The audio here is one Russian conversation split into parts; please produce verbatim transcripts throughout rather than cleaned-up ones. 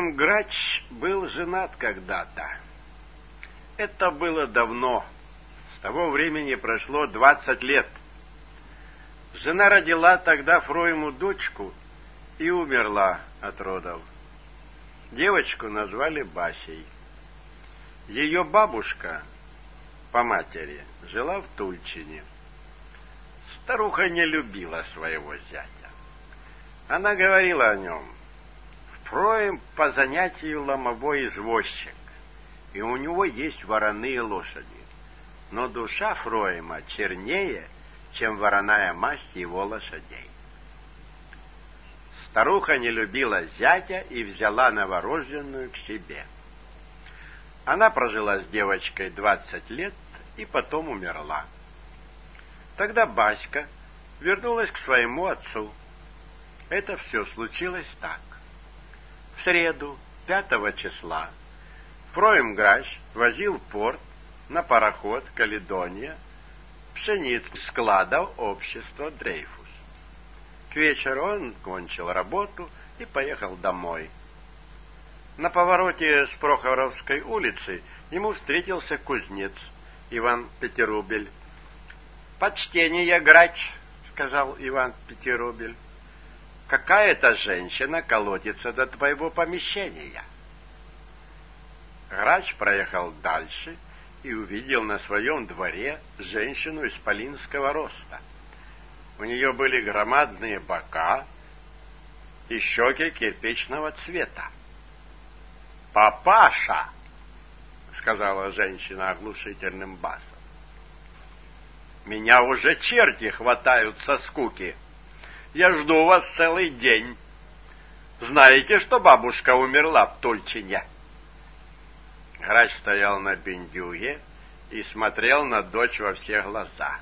Фроем Грач был женат когда-то. Это было давно. С того времени прошло двадцать лет. Жена родила тогда Фроему дочку и умерла от родов. Девочку назвали Басей. Ее бабушка по матери жила в Тульчине. Старуха не любила своего зятя. Она говорила о нем: Фроем по занятию ломовой извозчик, и у него есть вороные лошади. Но душа Фроема чернее, чем вороная масть его лошадей. Старуха не любила зятя и взяла новорожденную к себе. Она прожила с девочкой двадцать лет и потом умерла. Тогда Баська вернулась к своему отцу. Это все случилось так. В среду, пятого числа, Фроем Грач возил в порт на пароход «Каледония» пшеницу с складов общества «Дрейфус». К вечеру он кончил работу и поехал домой. На повороте с Прохоровской улицы ему встретился кузнец Иван Пятирубль. «Почтение, Грач», — сказал Иван Пятирубль, — «какая-то женщина колотится до твоего помещения». Грач проехал дальше и увидел на своем дворе женщину исполинского роста. У нее были громадные бока и щеки кирпичного цвета. «Папаша!» — сказала женщина оглушительным басом. «Меня уже черти хватают со скуки. Я жду вас целый день. Знаете, что бабушка умерла в Тульчине?» Грач стоял на бендюге и смотрел на дочь во все глаза.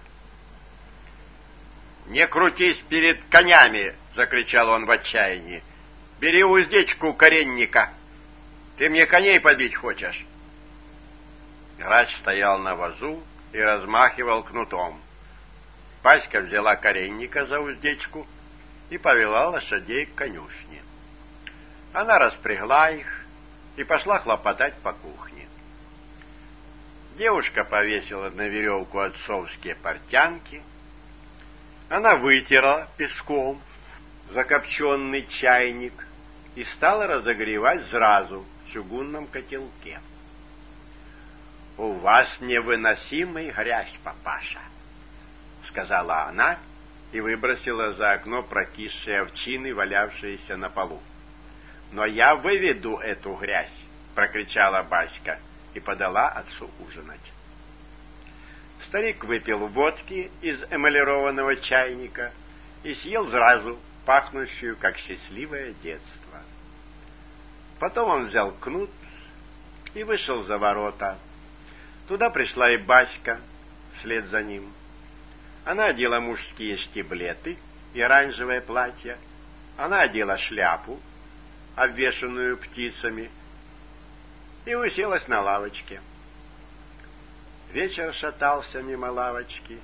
«Не крутись перед конями!» — закричал он в отчаянии. «Бери уздечку коренника! Ты мне коней побить хочешь?» Грач стоял на возу и размахивал кнутом. Баська взяла коренника за уздечку и повела лошадей к конюшне. Она распрягла их и пошла хлопотать по кухне. Девушка повесила на веревку отцовские портянки. Она вытерла песком закопченный чайник и стала разогревать зразу в чугунном котелке. «У вас невыносимый грязь, папаша», — сказала она и выбросила за окно прокисшие овчины, валявшиеся на полу. «Но я выведу эту грязь», — прокричала Баська и подала отцу ужинать. Старик выпил водки из эмалированного чайника и съел зразу, пахнущую, как счастливое детство. Потом он взял кнут и вышел за ворота. Туда пришла и Баська вслед за ним. Она одела мужские штиблеты и оранжевое платье. Она одела шляпу, обвешанную птицами, и уселась на лавочке. Вечер шатался мимо лавочки.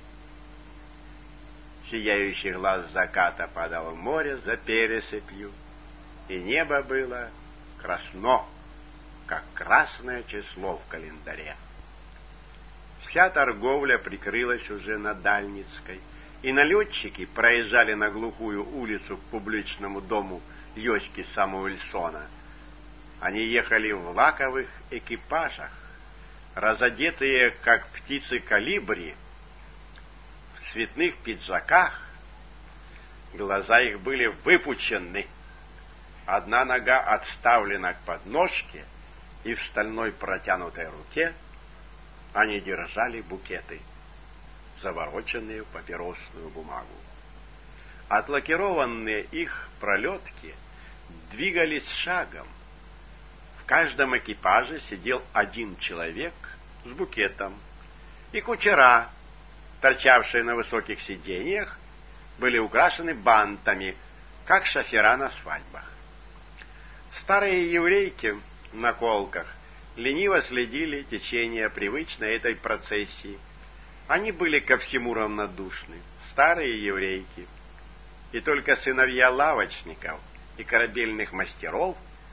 Сияющий глаз заката падал в море за пересыпью, и небо было красно, как красное число в календаре. Вся торговля прикрылась уже на Дальницкой, и налетчики проезжали на глухую улицу к публичному дому Йоськи Самуэльсона. Они ехали в лаковых экипажах, разодетые, как птицы колибри, в цветных пиджаках. Глаза их были выпучены, одна нога отставлена к подножке, и в стальной протянутой руке они держали букеты, завороченные в папиросную бумагу. Отлакированные их пролетки двигались шагом. В каждом экипаже сидел один человек с букетом, и кучера, торчавшие на высоких сиденьях, были украшены бантами, как шофера на свадьбах. Старые еврейки на колках лениво следили течение привычной этой процессии. Они были ко всему равнодушны, старые еврейки, и только сыновья лавочников и корабельных мастеров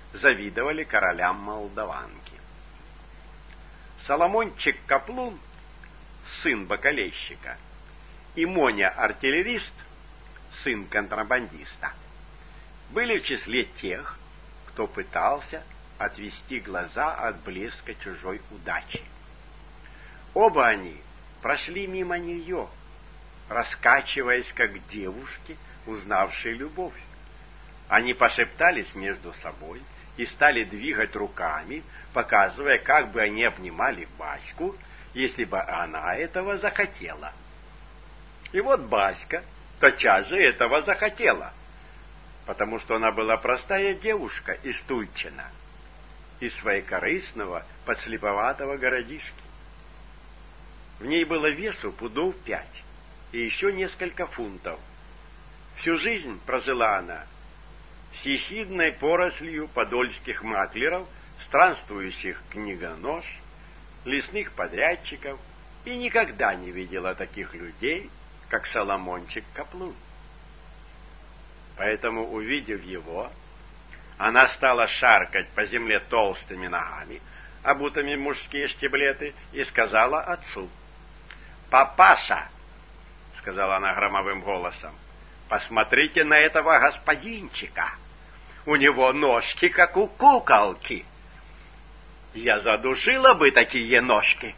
завидовали королям Молдаванки. Соломончик Каплун, сын бакалейщика, и Моня артиллерист, сын контрабандиста, были в числе тех, кто пытался отвести глаза от блеска чужой удачи. Оба они прошли мимо нее, раскачиваясь, как девушки, узнавшие любовь. Они пошептались между собой и стали двигать руками, показывая, как бы они обнимали Баську, если бы она этого захотела. И вот Баська тотчас же этого захотела, потому что она была простая девушка из Тульчина, из своекорыстного, подслеповатого городишки. В ней было весу пудов пять и еще несколько фунтов. Всю жизнь прожила она с ехидной порослью подольских маклеров, странствующих книгонож, лесных подрядчиков, и никогда не видела таких людей, как Соломончик Каплун. Поэтому, увидев его, она стала шаркать по земле толстыми ногами, обутыми в мужские штиблеты, и сказала отцу: «Папаша», — сказала она громовым голосом, — «посмотрите на этого господинчика. У него ножки, как у куколки. Я задушила бы такие ножки».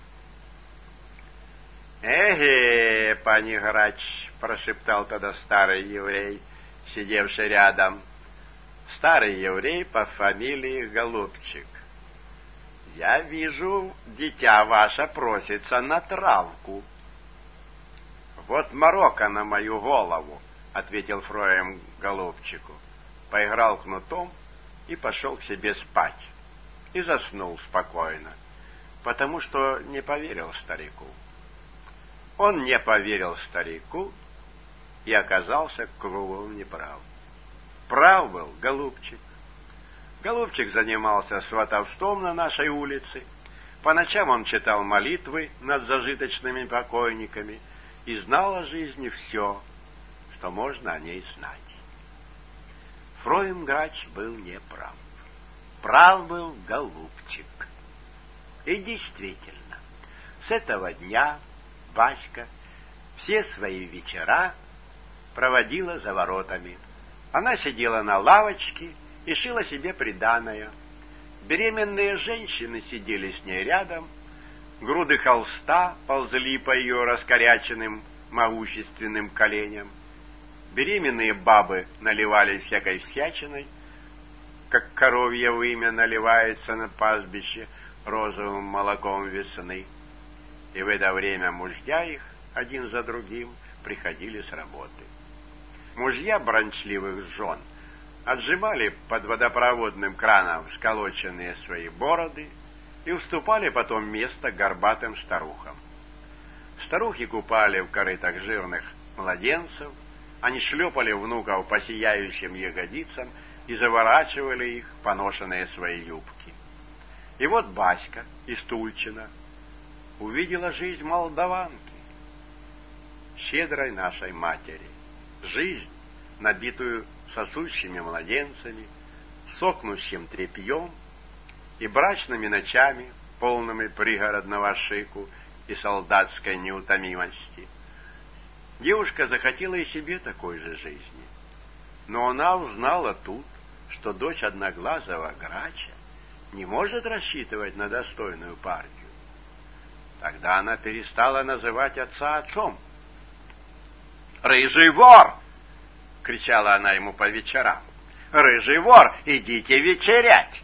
«Эге, пани грач», — прошептал тогда старый еврей, сидевший рядом, старый еврей по фамилии Голубчик. «Я вижу, дитя ваше просится на травку». «Вот морока на мою голову», — ответил Фроем Голубчику, поиграл кнутом и пошел к себе спать. И заснул спокойно, потому что не поверил старику. Он не поверил старику и оказался кругом неправ. Прав был Голубчик. Голубчик занимался сватовством на нашей улице. По ночам он читал молитвы над зажиточными покойниками и знал о жизни все, что можно о ней знать. Фроем Грач был неправ. Прав был Голубчик. И действительно, с этого дня Баська все свои вечера проводила за воротами. Она сидела на лавочке и шила себе приданое. Беременные женщины сидели с ней рядом, груды холста ползли по ее раскоряченным могущественным коленям. Беременные бабы наливали всякой всячиной, как коровье вымя наливается на пастбище розовым молоком весны. И в это время мужья их, один за другим, приходили с работы. Мужья бранчливых жен отжимали под водопроводным краном сколоченные свои бороды и уступали потом место горбатым старухам. Старухи купали в корытах жирных младенцев, они шлепали внуков по сияющим ягодицам и заворачивали их в поношенные свои юбки. И вот Баська из Тульчина увидела жизнь молдаванки, щедрой нашей матери, жизнь, набитую сосущими младенцами, сохнущим тряпьем и брачными ночами, полными пригородного шику и солдатской неутомимости. Девушка захотела и себе такой же жизни, но она узнала тут, что дочь одноглазого Грача не может рассчитывать на достойную партию. Тогда она перестала называть отца отцом. «Рыжий вор!» — кричала она ему по вечерам. «Рыжий вор, идите вечерять!»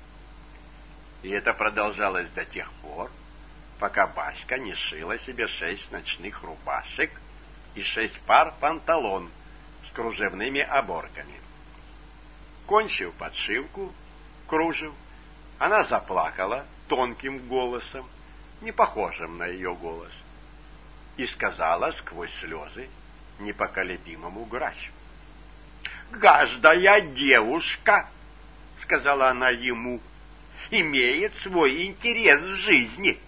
И это продолжалось до тех пор, пока Баська не шила себе шесть ночных рубашек и шесть пар панталон с кружевными оборками. Кончив подшивку кружев, она заплакала тонким голосом, не похожим на ее голос, и сказала сквозь слезы непоколебимому Грачу: «Каждая девушка, — сказала она ему, — имеет свой интерес в жизни,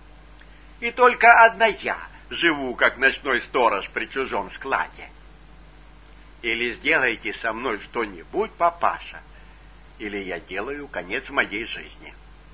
и только одна я живу, как ночной сторож при чужом складе. Или сделайте со мной что-нибудь, папаша, или я делаю конец моей жизни.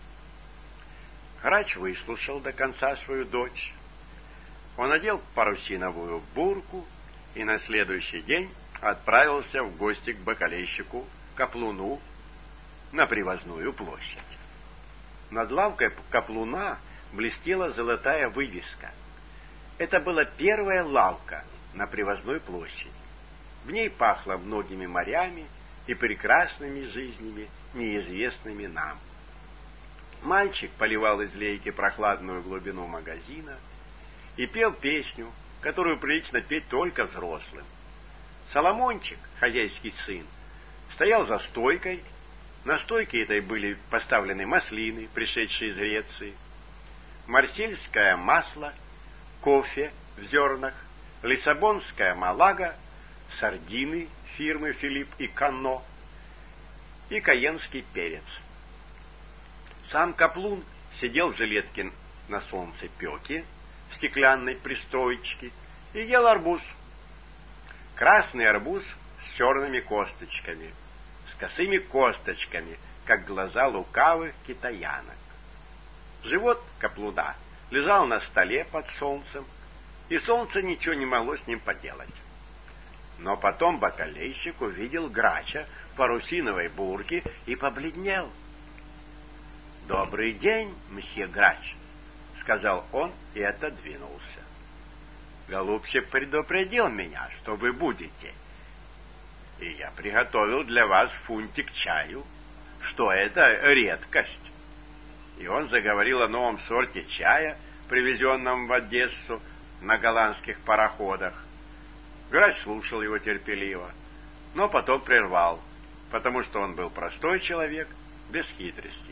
Грач выслушал до конца свою дочь. Он надел парусиновую бурку и на следующий день отправился в гости к бакалейщику Каплуну на Привозную площадь. Над лавкой Каплуна блестела золотая вывеска. Это была первая лавка на Привозной площади. В ней пахло многими морями и прекрасными жизнями, неизвестными нам. Мальчик поливал из лейки прохладную глубину магазина и пел песню, которую прилично петь только взрослым. Соломончик, хозяйский сын, стоял за стойкой. На стойке этой были поставлены маслины, пришедшие из Греции, марсельское масло, кофе в зернах, лиссабонская малага, сардины фирмы Филипп и Канно и каенский перец. Сам Каплун сидел в жилетке на солнцепеке в стеклянной пристроечке и ел арбуз. Красный арбуз с черными косточками, с косыми косточками, как глаза лукавых китаянок. Живот Каплуна лежал на столе под солнцем, и солнце ничего не могло с ним поделать. Но потом бакалейщик увидел Грача в парусиновой бурке и побледнел. — Добрый день, мсье Грач, — сказал он и отодвинулся. — Голубчик предупредил меня, что вы будете, и я приготовил для вас фунтик чаю, что это редкость. И он заговорил о новом сорте чая, привезенном в Одессу на голландских пароходах. Грач слушал его терпеливо, но потом прервал, потому что он был простой человек, без хитростей.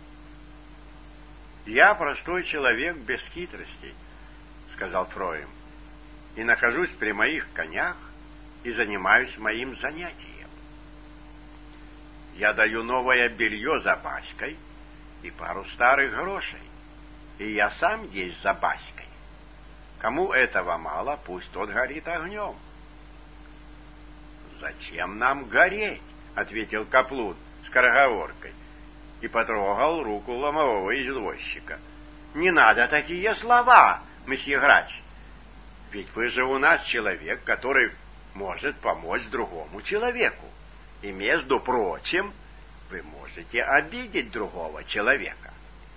«Я простой человек без хитростей», — сказал Фроем, — «и нахожусь при моих конях и занимаюсь моим занятием. Я даю новое белье за Баськой и пару старых грошей, и я сам есть за Баськой. Кому этого мало, пусть тот горит огнем». «Зачем нам гореть?» — ответил Каплун скороговоркой и потрогал руку ломового извозчика. «Не надо такие слова, месье Грач. Ведь вы же у нас человек, который может помочь другому человеку. И, между прочим, вы можете обидеть другого человека.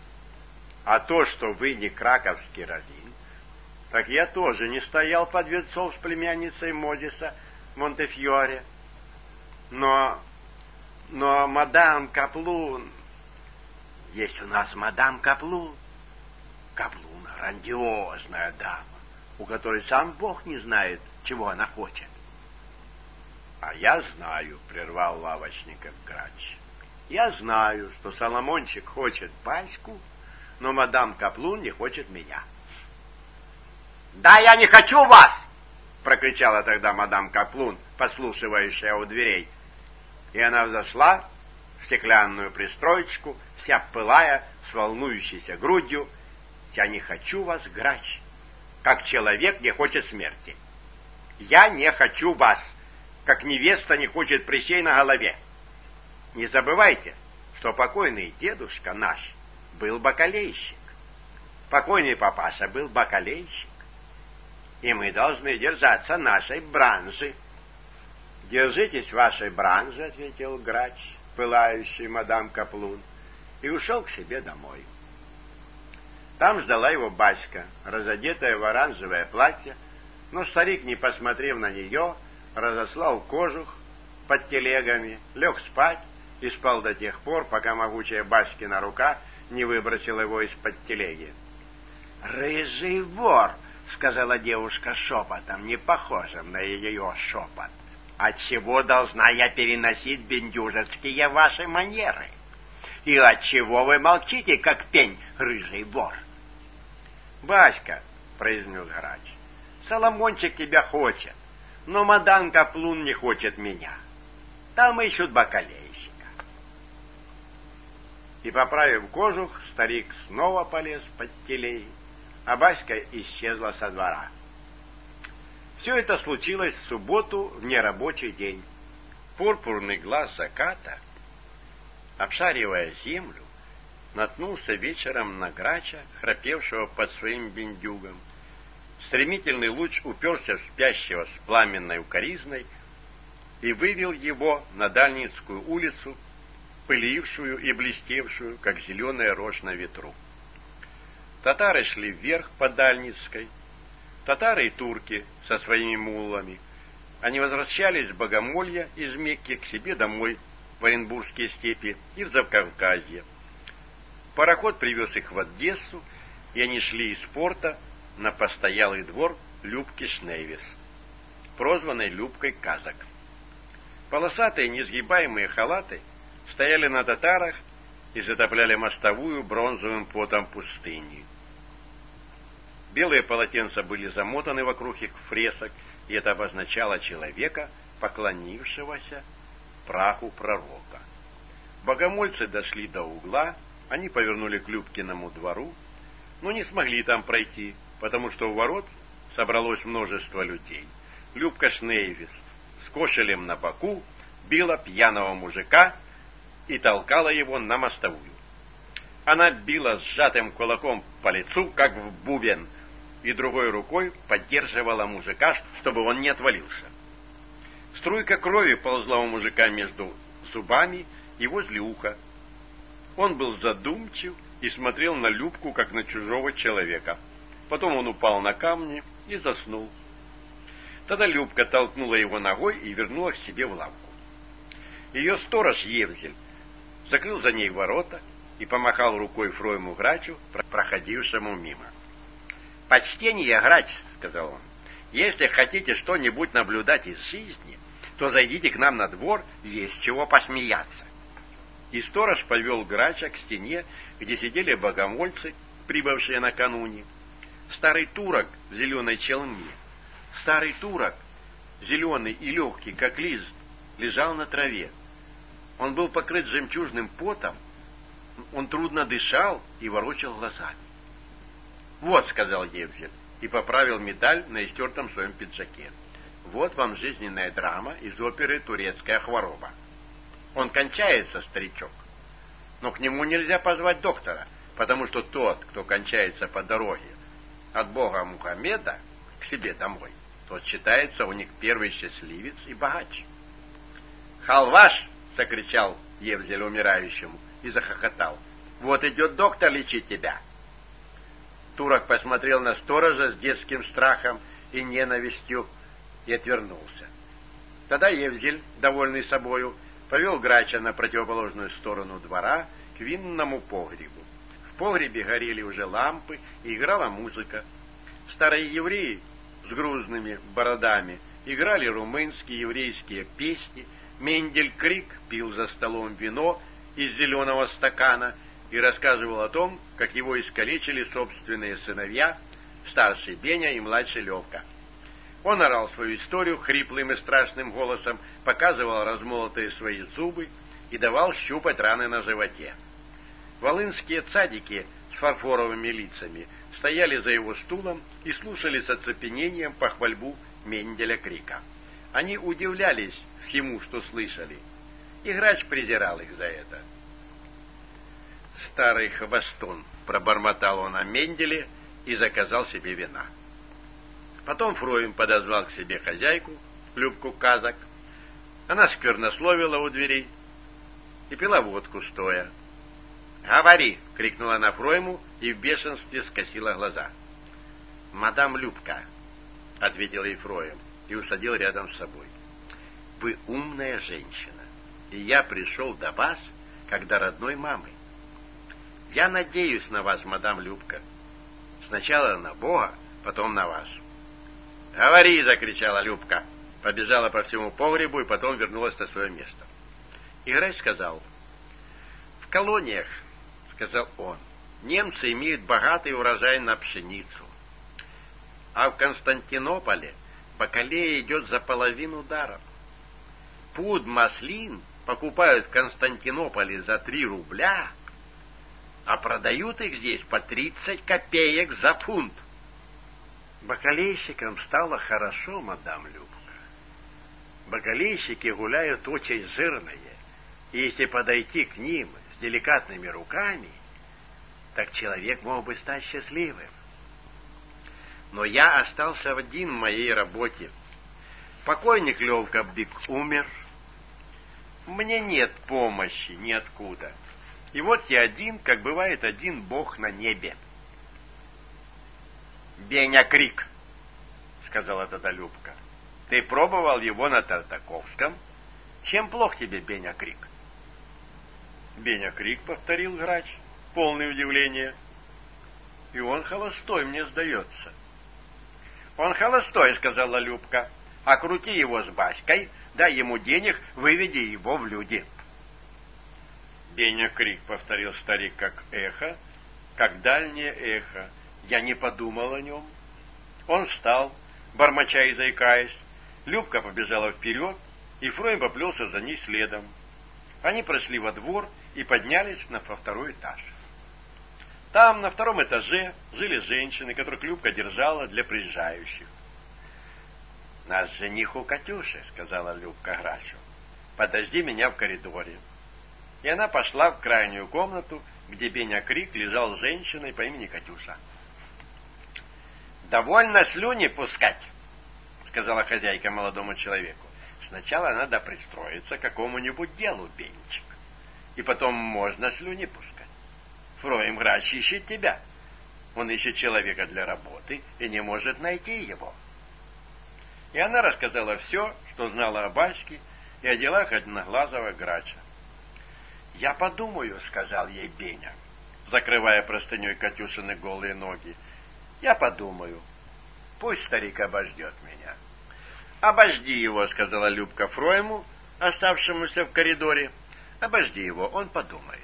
А то, что вы не краковский раввин, так я тоже не стоял под венцом с племянницей Модиса Монтефьоре. Но, но мадам Каплун... Есть у нас мадам Каплун. Каплун — грандиозная дама, у которой сам Бог не знает, чего она хочет. — А я знаю, — прервал лавочников Грач, — я знаю, что Соломончик хочет Баську, но мадам Каплун не хочет меня. — Да я не хочу вас! — прокричала тогда мадам Каплун, послушивающая у дверей. И она взошла в стеклянную пристроечку, вся пылая, с волнующейся грудью. «Я не хочу вас, Грач, как человек не хочет смерти. Я не хочу вас, как невеста не хочет прыщей на голове. Не забывайте, что покойный дедушка наш был бакалейщик. Покойный папаша был бакалейщик. И мы должны держаться нашей бранжи». «Держитесь вашей бранжи», — ответил Грач, пылающий мадам Каплун, и ушел к себе домой. Там ждала его Баська, разодетая в оранжевое платье, но старик, не посмотрев на нее, разослал кожух под телегами, лег спать и спал до тех пор, пока могучая Баськина рука не выбросила его из-под телеги. «Рыжий вор!» — сказала девушка шепотом, не похожим на ее шепот. «Отчего должна я переносить бендюжецкие ваши манеры? И отчего вы молчите, как пень, рыжий вор?» «Баська», — произнес Грач, — «Соломончик тебя хочет, но мадам Каплун не хочет меня. Там ищут бакалейщика». И, поправив кожух, старик снова полез под телеги, а Баська исчезла со двора. Все это случилось в субботу в нерабочий день. Пурпурный глаз заката Обшаривая землю, наткнулся вечером на грача, храпевшего под своим бендюгом. Стремительный луч уперся в спящего с пламенной укоризной и вывел его на Дальницкую улицу, пылившую и блестевшую, как зеленая рожь на ветру. Татары шли вверх по Дальницкой, татары и турки со своими муллами. Они возвращались с Богомолья из Мекки к себе домой в Оренбургские степи и в Закавказье. Пароход привез их в Одессу, и они шли из порта на постоялый двор Любки Шнейвис, прозванной Любкой Казак. Полосатые несгибаемые халаты стояли на татарах и затопляли мостовую бронзовым потом пустыни. Белые полотенца были замотаны вокруг их фресок, и это обозначало человека, поклонившегося праху пророка. Богомольцы дошли до угла, они повернули к Любкиному двору, но не смогли там пройти, потому что у ворот собралось множество людей. Любка Шнейвис с кошелем на боку била пьяного мужика и толкала его на мостовую. Она била сжатым кулаком по лицу, как в бубен, и другой рукой поддерживала мужика, чтобы он не отвалился. Струйка крови ползла у мужика между зубами и возле уха. Он был задумчив и смотрел на Любку, как на чужого человека. Потом он упал на камни и заснул. Тогда Любка толкнула его ногой и вернула к себе в лавку. Ее сторож Евзель закрыл за ней ворота и помахал рукой Фройму Грачу, проходившему мимо. «Почтение, Грач, — сказал он, — если хотите что-нибудь наблюдать из жизни, то зайдите к нам на двор, есть чего посмеяться». И сторож повел Грача к стене, где сидели богомольцы, прибывшие накануне. Старый турок в зеленой челме, старый турок, зеленый и легкий, как лист, лежал на траве. Он был покрыт жемчужным потом, он трудно дышал и ворочал глазами. «Вот, — сказал Евзель, и поправил медаль на истертом своем пиджаке, — вот вам жизненная драма из оперы «Турецкая хвороба». Он кончается, старичок, но к нему нельзя позвать доктора, потому что тот, кто кончается по дороге от бога Мухаммеда к себе домой, тот считается у них первый счастливец и богач. «Халваш! — закричал Евзель умирающему и захохотал. — Вот идет доктор лечить тебя!» Турок посмотрел на сторожа с детским страхом и ненавистью и отвернулся. Тогда Евзель, довольный собою, повел Грача на противоположную сторону двора к винному погребу. В погребе горели уже лампы и играла музыка. Старые евреи с грузными бородами играли румынские еврейские песни. Мендель Крик пил за столом вино из зеленого стакана и рассказывал о том, как его искалечили собственные сыновья, старший Беня и младший Левка. Он орал свою историю хриплым и страшным голосом, показывал размолотые свои зубы и давал щупать раны на животе. Волынские цадики с фарфоровыми лицами стояли за его стулом и слушали с оцепенением похвальбу Менделя Крика. Они удивлялись всему, что слышали, и Грач презирал их за это. «Старый хвостун!» — пробормотал он о Менделе и заказал себе вина. Потом Фройм подозвал к себе хозяйку, Любку Казак. Она сквернословила у дверей и пила водку стоя. «Говори!» — крикнула она Фройму и в бешенстве скосила глаза. «Мадам Любка!» — ответил ей Фройм и усадил рядом с собой. «Вы умная женщина, и я пришел до вас, когда родной мамы. Я надеюсь на вас, мадам Любка. Сначала на Бога, потом на вас». «Говори!» — закричала Любка, побежала по всему погребу и потом вернулась на свое место. И Грач сказал: «В колониях, — сказал он, — немцы имеют богатый урожай на пшеницу, а в Константинополе бакалея идет за половину даром. Пуд маслин покупают в Константинополе за три рубля, а продают их здесь по тридцать копеек за фунт». «Бакалейщикам стало хорошо, мадам Любка. Бакалейщики гуляют очень жирные, И если подойти к ним с деликатными руками, так человек мог бы стать счастливым. Но я остался один в моей работе. Покойник Левка Бык умер. Мне нет помощи ниоткуда. И вот я один, как бывает один Бог на небе. «Беня Крик», — сказала тогда Любка, — «ты пробовал его на Тартаковском? Чем плох тебе Беня Крик?» «Беня Крик», — повторил грач, полный удивления. «И он холостой, мне сдается». «Он холостой», — сказала Любка, — «окрути его с Баськой, дай ему денег, выведи его в люди». «Беня Крик», — повторил старик как эхо, как дальнее эхо. Я не подумал о нем. Он встал, бормоча и заикаясь. Любка побежала вперед, и Фройм поплелся за ней следом. Они прошли во двор и поднялись на второй этаж. Там, на втором этаже, жили женщины, которых Любка держала для приезжающих. «Наш жених у Катюши», — сказала Любка грачу. «Подожди меня в коридоре». И она пошла в крайнюю комнату, где Беня Крик лежал с женщиной по имени Катюша. «Довольно слюни пускать», — сказала хозяйка молодому человеку. «Сначала надо пристроиться к какому-нибудь делу, Бенчик, и потом можно слюни пускать. Фройм грач ищет тебя. Он ищет человека для работы и не может найти его». И она рассказала все, что знала о Баське и о делах одноглазого грача. «Я подумаю», — сказал ей Беня, закрывая простыней Катюшины голые ноги. «Я подумаю. Пусть старик обождет меня». «Обожди его», — сказала Любка Фройму, оставшемуся в коридоре. «Обожди его, он подумает».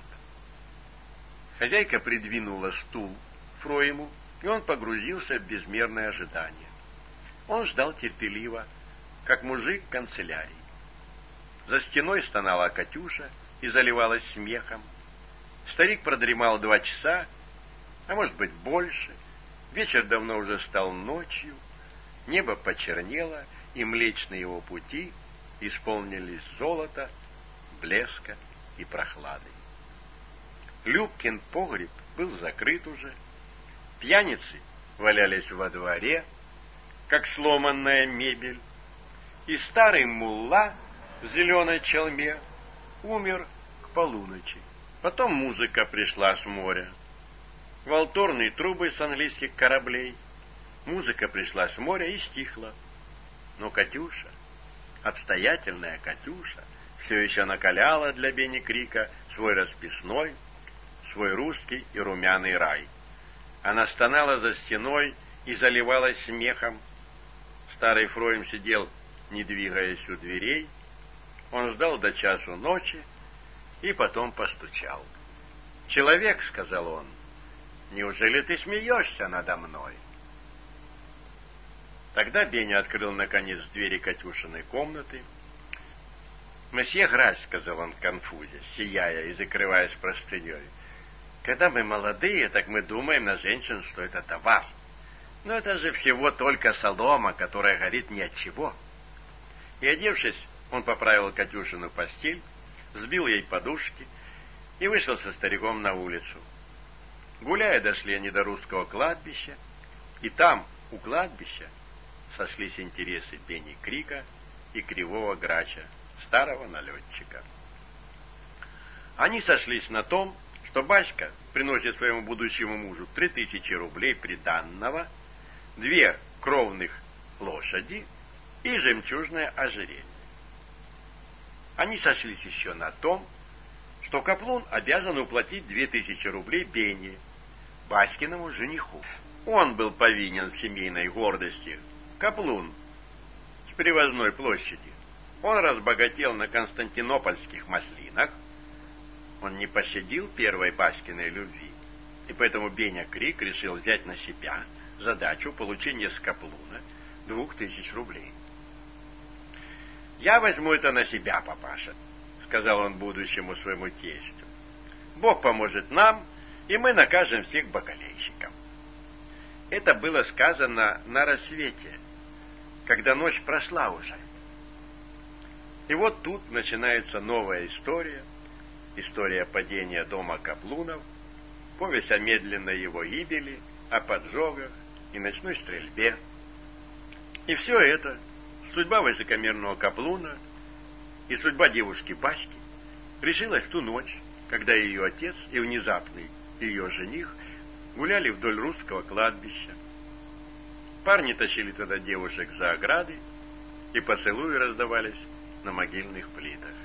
Хозяйка придвинула стул Фройму, и он погрузился в безмерное ожидание. Он ждал терпеливо, как мужик в канцелярии. За стеной стонала Катюша и заливалась смехом. Старик продремал два часа, а может быть больше. Вечер давно уже стал ночью, небо почернело, и млечные его пути исполнились золота, блеска и прохлады. Любкин погреб был закрыт уже, пьяницы валялись во дворе, как сломанная мебель, и старый мулла в зеленой чалме умер к полуночи. Потом музыка пришла с моря. Волторные трубы с английских кораблей. Музыка пришла с моря и стихла. Но Катюша, обстоятельная Катюша, все еще накаляла для Бени Крика свой расписной, свой русский и румяный рай. Она стонала за стеной и заливалась смехом. Старый Фройм сидел, не двигаясь у дверей. Он ждал до часу ночи и потом постучал. «Человек», — сказал он, — «неужели ты смеешься надо мной?» Тогда Беня открыл, наконец, двери Катюшиной комнаты. «Месье Грач», — сказал он в конфузе, сияя и закрываясь простыней, — «когда мы молодые, так мы думаем на женщин, что это товар. Но это же всего только солома, которая горит ни от чего». И, одевшись, он поправил Катюшину постель, сбил ей подушки и вышел со стариком на улицу. Гуляя, дошли они до русского кладбища, и там, у кладбища, сошлись интересы Бени Крика и Кривого Грача, старого налетчика. Они сошлись на том, что Баська приносит своему будущему мужу три тысячи рублей приданного, две кровных лошади и жемчужное ожерелье. Они сошлись еще на том, что Каплун обязан уплатить две тысячи рублей Бене, Баськиному жениху. Он был повинен в семейной гордости. Каплун с Привозной площади. Он разбогател на константинопольских маслинах. Он не пощадил первой Баськиной любви, и поэтому Беня Крик решил взять на себя задачу получения с Каплуна двух тысяч рублей. «Я возьму это на себя, папаша», — сказал он будущему своему тестю. «Бог поможет нам, и мы накажем всех бакалейщиков». Это было сказано на рассвете, когда ночь прошла уже. И вот тут начинается новая история история падения дома Каплунов, повесть о медленной его гибели, о поджогах и ночной стрельбе. И все это, судьба высокомерного Каплуна и судьба девушки Баськи, решилась в ту ночь, когда ее отец и внезапный ее жених гуляли вдоль русского кладбища. Парни тащили тогда девушек за ограды, и поцелуи раздавались на могильных плитах.